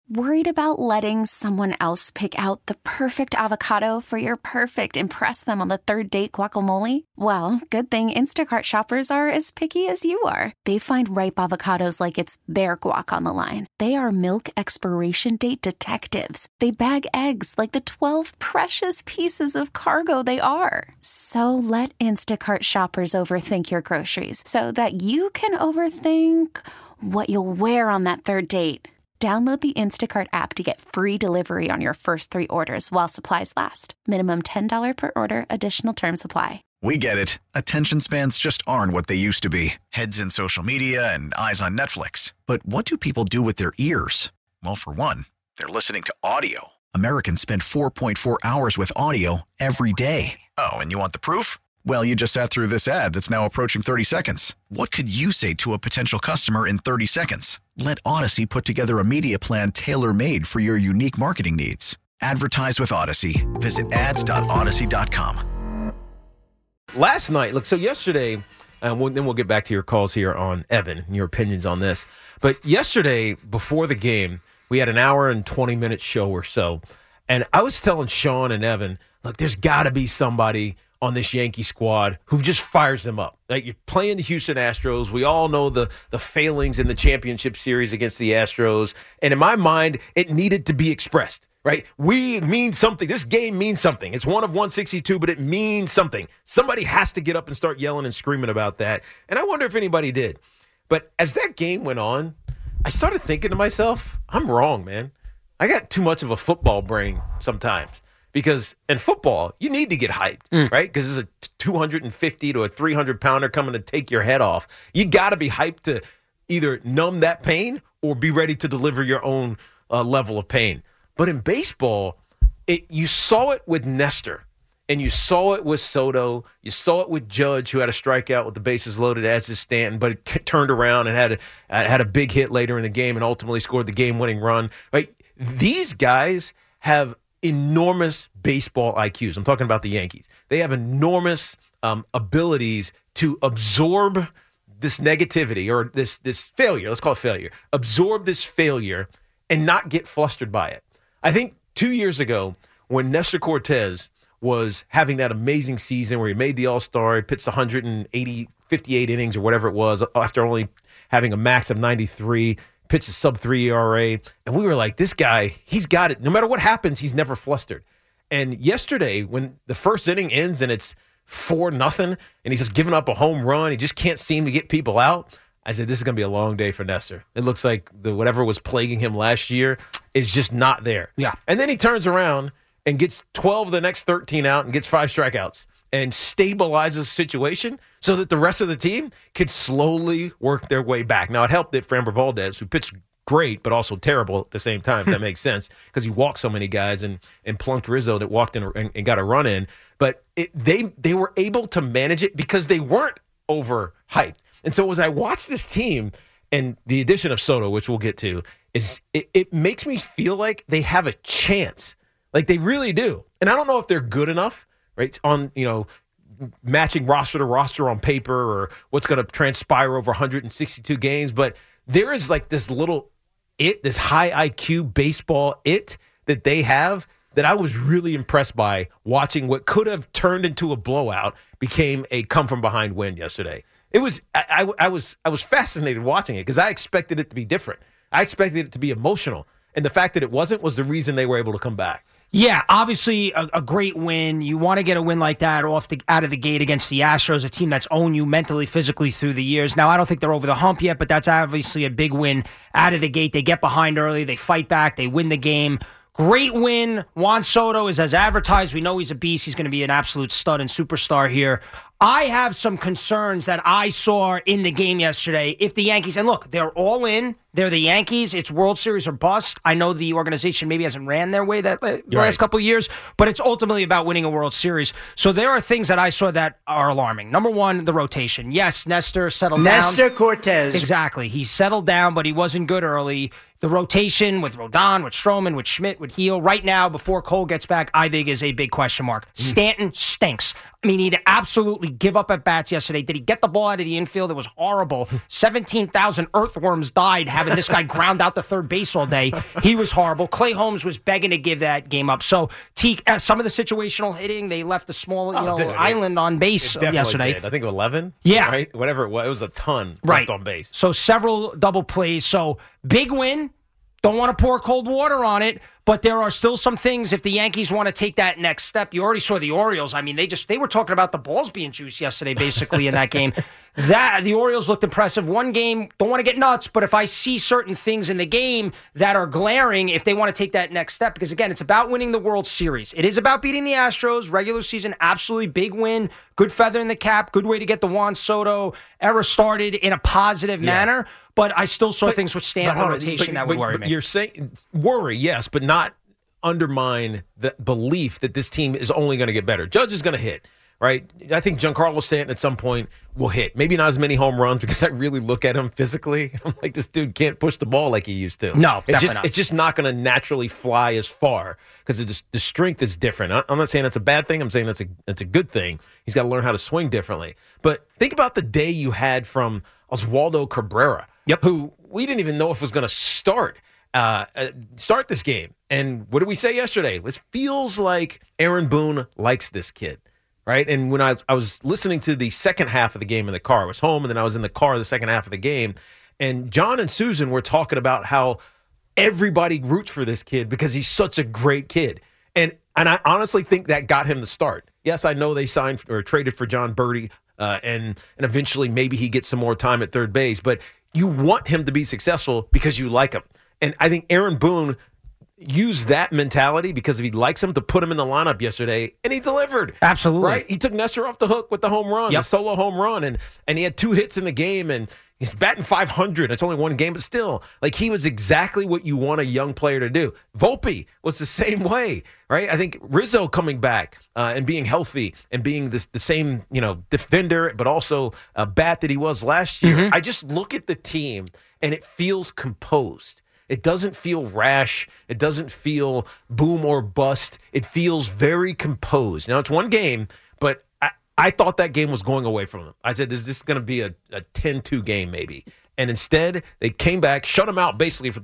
Worried about letting someone else pick out the perfect avocado for your perfect impress them on the third date guacamole? Well, good thing Instacart shoppers are as picky as you are. They find ripe avocados like it's their guac on the line. They are milk expiration date detectives. They bag eggs like the 12 precious pieces of cargo they are. So let Instacart shoppers overthink your groceries so that you can overthink what you'll wear on that third date. Download the Instacart app to get free delivery on your first 3 orders while supplies last. Minimum $10 per order. Additional terms apply. We get it. Attention spans just aren't what they used to be. Heads in social media and eyes on Netflix. But what do people do with their ears? Well, for one, they're listening to audio. Americans spend 4.4 hours with audio every day. Oh, and you want the proof? Well, you just sat through this ad that's now approaching 30 seconds. What could you say to a potential customer in 30 seconds? Let Odyssey put together a media plan tailor-made for your unique marketing needs. Advertise with Odyssey. Visit ads.odyssey.com. Last night, look, so yesterday, then we'll get back to your calls here on Evan and your opinions on this. But yesterday, before the game, we had an hour and 20-minute show or so. And I was telling Sean and Evan, look, there's got to be somebody on this Yankee squad who just fires them up. Like, you're playing the Houston Astros. We all know the failings in the championship series against the Astros. And in my mind, it needed to be expressed, right? We mean something. This game means something. It's one of 162, but it means something. Somebody has to get up and start yelling and screaming about that. And I wonder if anybody did. But as that game went on, I started thinking to myself, I'm wrong, man. I got too much of a football brain sometimes. Because in football, you need to get hyped, right? Because there's a 250 to a 300-pounder coming to take your head off. You got to be hyped to either numb that pain or be ready to deliver your own level of pain. But in baseball, you saw it with Nestor, and you saw it with Soto. You saw it with Judge, who had a strikeout with the bases loaded, as did Stanton, but it turned around and had a big hit later in the game and ultimately scored the game-winning run. Right? These guys have enormous baseball IQs. I'm talking about the Yankees. They have enormous abilities to absorb this negativity or this failure. Let's call it failure. Absorb this failure and not get flustered by it. I think 2 years ago, when Nestor Cortez was having that amazing season where he made the All-Star, he pitched 58 innings or whatever it was after only having a max of 93, pitched a sub-3 ERA, and we were like, this guy, he's got it. No matter what happens, he's never flustered. And yesterday, when the first inning ends and it's 4-0, and he's just giving up a home run, he just can't seem to get people out, I said, this is going to be a long day for Nestor. It looks like whatever was plaguing him last year is just not there. Yeah. And then he turns around and gets 12 of the next 13 out and gets 5 strikeouts and stabilizes the situation so that the rest of the team could slowly work their way back. Now, it helped that Framber Valdez, who pitched great but also terrible at the same time, if that makes sense, because he walked so many guys and plunked Rizzo that walked in and got a run in. But they were able to manage it because they weren't overhyped. And so as I watch this team, and the addition of Soto, which we'll get to, it makes me feel like they have a chance. Like, they really do. And I don't know if they're good enough, right, on, matching roster to roster on paper or what's going to transpire over 162 games. But there is like this this high IQ baseball that they have that I was really impressed by watching. What could have turned into a blowout became a come from behind win yesterday. It was, I was fascinated watching it because I expected it to be different. I expected it to be emotional. And the fact that it wasn't was the reason they were able to come back. Yeah, obviously a great win. You want to get a win like that out of the gate against the Astros, a team that's owned you mentally, physically through the years. Now, I don't think they're over the hump yet, but that's obviously a big win out of the gate. They get behind early, they fight back, they win the game. Great win. Juan Soto is as advertised. We know he's a beast. He's going to be an absolute stud and superstar here. I have some concerns that I saw in the game yesterday. If the Yankees, and look, they're all in. They're the Yankees. It's World Series or bust. I know the organization maybe hasn't ran their way the last couple of years, but it's ultimately about winning a World Series. So there are things that I saw that are alarming. Number one, the rotation. Yes, Nestor settled down. Nestor Cortez. Exactly. He settled down, but he wasn't good early. The rotation with Rodon, with Stroman, with Schmidt, with Heel, right now, before Cole gets back, I think is a big question mark. Stanton stinks. I mean, he'd absolutely give up at bats yesterday. Did he get the ball out of the infield? It was horrible. 17,000 earthworms died having and this guy ground out the third base all day. He was horrible. Clay Holmes was begging to give that game up. So, Teak, some of the situational hitting, they left a small island on base yesterday. Did. I think 11. Yeah. Right? Whatever it was. It was a ton right left on base. So, several double plays. So, big win. Don't want to pour cold water on it, but there are still some things if the Yankees want to take that next step. You already saw the Orioles. I mean, they were talking about the balls being juiced yesterday, basically, in that game. The Orioles looked impressive. One game, don't want to get nuts, but if I see certain things in the game that are glaring, if they want to take that next step, because again, it's about winning the World Series. It is about beating the Astros, regular season, absolutely big win, good feather in the cap, good way to get the Juan Soto era started in a positive manner. But I still saw things with Stanton rotation that would worry me. You're saying worry, yes, but not undermine the belief that this team is only going to get better. Judge is going to hit, right? I think Giancarlo Stanton at some point will hit. Maybe not as many home runs because I really look at him physically. I'm like, this dude can't push the ball like he used to. No, definitely not. It's just not going to naturally fly as far because the strength is different. I'm not saying that's a bad thing. I'm saying that's a good thing. He's got to learn how to swing differently. But think about the day you had from Oswaldo Cabrera. Yep. Who we didn't even know if was going to start this game. And what did we say yesterday? It feels like Aaron Boone likes this kid, right? And when I was listening to the second half of the game in the car, I was home, and then I was in the car the second half of the game, and John and Susan were talking about how everybody roots for this kid because he's such a great kid. And I honestly think that got him the start. Yes, I know they signed or traded for John Birdie, and eventually maybe he gets some more time at third base, but you want him to be successful because you like him. And I think Aaron Boone used that mentality because if he likes him to put him in the lineup yesterday, and he delivered. Absolutely. Right? He took Nestor off the hook with the home run, the solo home run, and he had 2 hits in the game, and he's batting .500. It's only one game, but still, like, he was exactly what you want a young player to do. Volpe was the same way, right? I think Rizzo coming back and being healthy and being the same, defender, but also a bat that he was last year. Mm-hmm. I just look at the team, and it feels composed. It doesn't feel rash. It doesn't feel boom or bust. It feels very composed. Now, it's one game, but I thought that game was going away from them. I said, this is going to be a 10-2 game maybe. And instead, they came back, shut them out for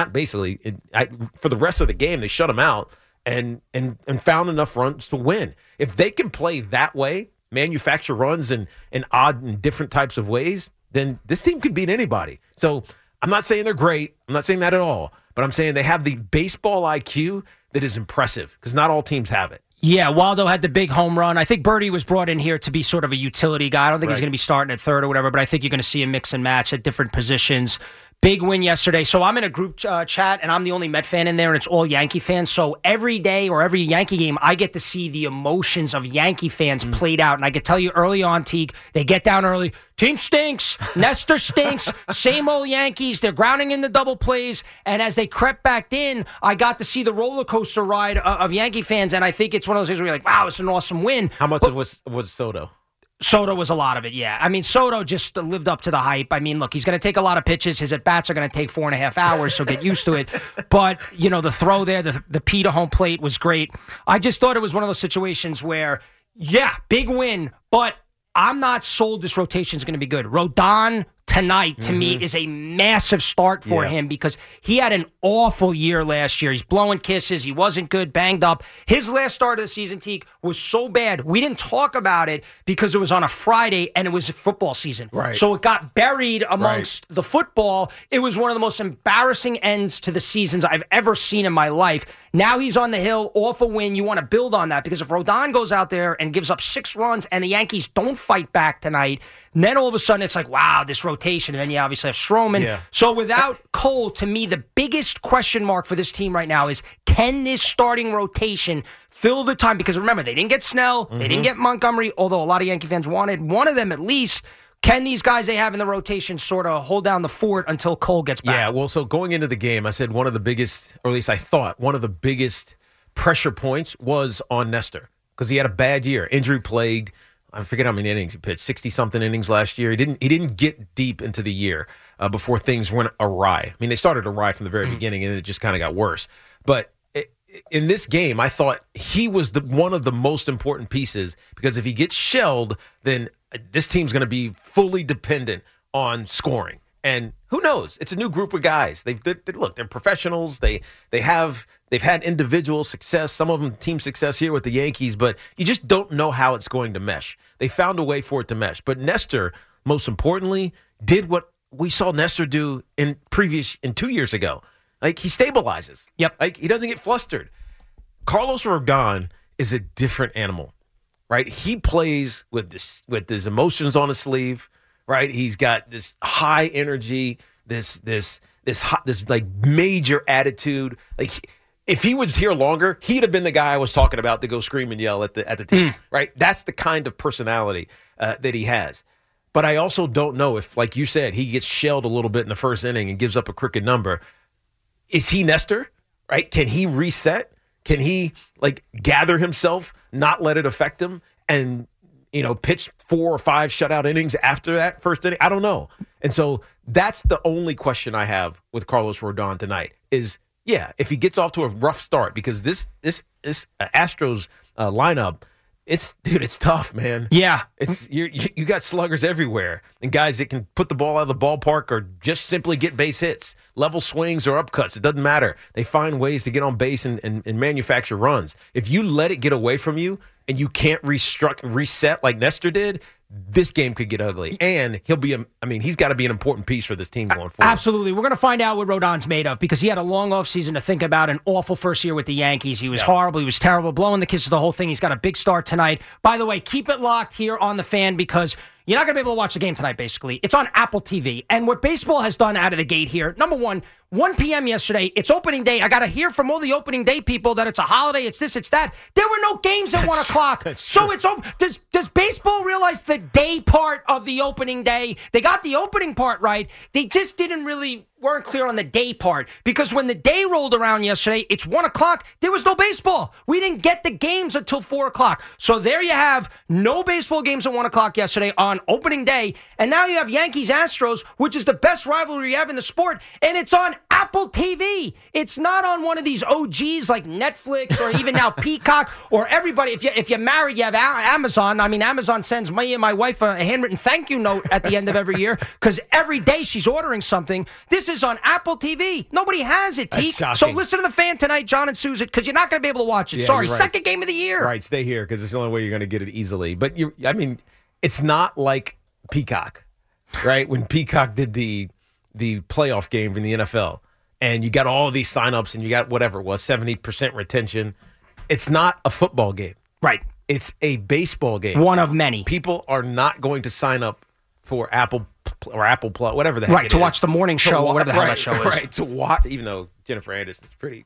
the rest of the game. They shut them out and found enough runs to win. If they can play that way, manufacture runs in odd and different types of ways, then this team can beat anybody. So I'm not saying they're great. I'm not saying that at all. But I'm saying they have the baseball IQ that is impressive because not all teams have it. Yeah, Waldo had the big home run. I think Birdie was brought in here to be sort of a utility guy. I don't think he's going to be starting at third or whatever, but I think you're going to see a mix and match at different positions. Big win yesterday. So I'm in a group chat, and I'm the only Met fan in there, and it's all Yankee fans. So every day or every Yankee game, I get to see the emotions of Yankee fans played out. And I can tell you early on, Teague, they get down early. Team stinks. Nestor stinks. Same old Yankees. They're grounding in the double plays. And as they crept back in, I got to see the roller coaster ride of Yankee fans. And I think it's one of those things where you're like, wow, it's an awesome win. How much was Soto? Soto was a lot of it, yeah. I mean, Soto just lived up to the hype. I mean, look, he's going to take a lot of pitches. His at-bats are going to take 4.5 hours, so get used to it. But, the throw there, the P to home plate was great. I just thought it was one of those situations where, yeah, big win, but I'm not sold this rotation is going to be good. Rodon tonight, to me, is a massive start for him because he had an awful year last year. He's blowing kisses. He wasn't good, banged up. His last start of the season, Teague, was so bad. We didn't talk about it because it was on a Friday and it was football season. Right. So it got buried amongst the football. It was one of the most embarrassing ends to the seasons I've ever seen in my life. Now he's on the hill, off a win. You want to build on that because if Rodon goes out there and gives up 6 runs and the Yankees don't fight back tonight, then all of a sudden it's like, wow, this rotation. And then you obviously have Stroman. Yeah. So without Cole, to me, the biggest question mark for this team right now is, can this starting rotation fill the time? Because remember, they didn't get Snell. They didn't get Montgomery, although a lot of Yankee fans wanted one of them at least. Can these guys they have in the rotation sort of hold down the fort until Cole gets back? Yeah, well, so going into the game, I said one of the biggest, or at least I thought, one of the biggest pressure points was on Nestor because he had a bad year, injury-plagued. I forget how many innings he pitched, 60-something innings last year. He didn't get deep into the year before things went awry. I mean, they started awry from the very beginning, and it just kind of got worse. But in this game, I thought he was one of the most important pieces because if he gets shelled, then this team's going to be fully dependent on scoring. And who knows? It's a new group of guys. They're professionals. They've had individual success. Some of them team success here with the Yankees, but you just don't know how it's going to mesh. They found a way for it to mesh. But Nestor, most importantly, did what we saw Nestor do in 2 years ago. Like, he stabilizes. Yep. Like, he doesn't get flustered. Carlos Rodon is a different animal, right? He plays with his emotions on his sleeve, right? He's got this high energy, this like major attitude. Like, if he was here longer, he'd have been the guy I was talking about to go scream and yell at the team, right? That's the kind of personality that he has. But I also don't know if, like you said, he gets shelled a little bit in the first inning and gives up a crooked number. Is he Nestor, right? Can he reset? Can he, like, gather himself, not let it affect him, and, pitch 4 or 5 shutout innings after that first inning? I don't know. And so that's the only question I have with Carlos Rodon tonight is, if he gets off to a rough start, because this Astros lineup, it's tough, man. Yeah. It's you got sluggers everywhere and guys that can put the ball out of the ballpark or just simply get base hits, level swings or upcuts. It doesn't matter. They find ways to get on base and manufacture runs. If you let it get away from you and you can't reset like Nestor did, this game could get ugly. And he's got to be an important piece for this team going forward. Absolutely. We're going to find out what Rodon's made of because he had a long offseason to think about, an awful first year with the Yankees. He was horrible. He was terrible, blowing the kisses of the whole thing. He's got a big start tonight. By the way, keep it locked here on The Fan because you're not going to be able to watch the game tonight, basically. It's on Apple TV. And what baseball has done out of the gate here, number one, 1 p.m. yesterday, it's opening day. I got to hear from all the opening day people that it's a holiday, it's this, it's that. There were no games at 1 o'clock. So it's over. Does baseball realize the day part of the opening day? They got the opening part right. They just weren't clear on the day part because when the day rolled around yesterday, it's 1 o'clock. There was no baseball. We didn't get the games until 4 o'clock. So there you have no baseball games at 1 o'clock yesterday on opening day. And now you have Yankees-Astros, which is the best rivalry you have in the sport. And it's on Apple TV. It's not on one of these OGs like Netflix or even now Peacock or everybody. If you're married, you have Amazon. I mean, Amazon sends me and my wife a handwritten thank you note at the end of every year because every day she's ordering something. This is on Apple TV. Nobody has it, Teak. So listen to The Fan tonight, John and Susan, because you're not going to be able to watch it. Sorry, right. Second game of the year. Right, stay here because it's the only way you're going to get it easily. But, it's not like Peacock, right? When Peacock did the playoff game in the NFL, and you got all these signups, and you got whatever it was, 70% retention. It's not a football game. Right. It's a baseball game. One of many. People are not going to sign up for Apple or Apple Plus, whatever the heck it is. Right, to watch the morning show or whatever the hell that show is. Right, to watch, even though Jennifer Aniston's pretty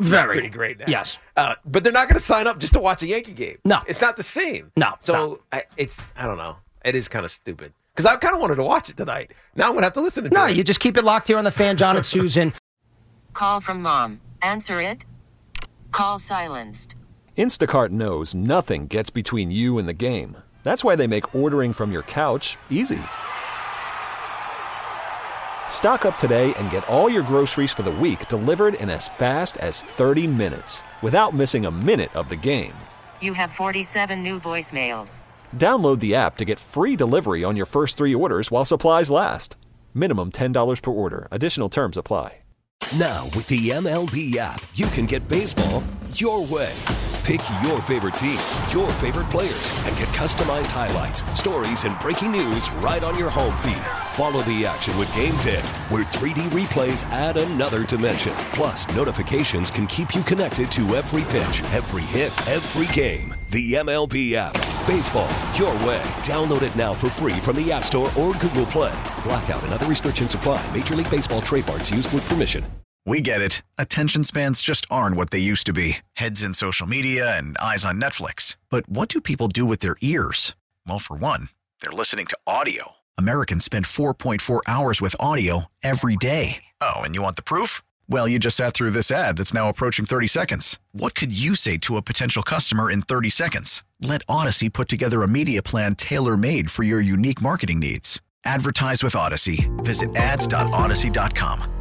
great now. Yes. But they're not going to sign up just to watch a Yankee game. No. It's not the same. No. So I don't know. It is kind of stupid. Because I kind of wanted to watch it tonight. Now I'm going to have to listen to it. No, you just keep it locked here on The Fan, John and Susan. Call from mom. Answer it. Call silenced. Instacart knows nothing gets between you and the game. That's why they make ordering from your couch easy. Stock up today and get all your groceries for the week delivered in as fast as 30 minutes without missing a minute of the game. You have 47 new voicemails. Download the app to get free delivery on your first 3 orders while supplies last. Minimum $10 per order. Additional terms apply. Now, with the MLB app, you can get baseball your way. Pick your favorite team, your favorite players, and get customized highlights, stories, and breaking news right on your home feed. Follow the action with Game 10, where 3D replays add another dimension. Plus, notifications can keep you connected to every pitch, every hit, every game. The MLB app. Baseball your way. Download it now for free from the App Store or Google Play. Blackout and other restrictions apply. Major League Baseball trademarks used with permission. We get it. Attention spans just aren't what they used to be. Heads in social media and eyes on Netflix. But what do people do with their ears? Well, for one, they're listening to audio. Americans spend 4.4 hours with audio every day. Oh, and you want the proof? Well, you just sat through this ad that's now approaching 30 seconds. What could you say to a potential customer in 30 seconds? Let Odyssey put together a media plan tailor-made for your unique marketing needs. Advertise with Odyssey. Visit ads.odyssey.com.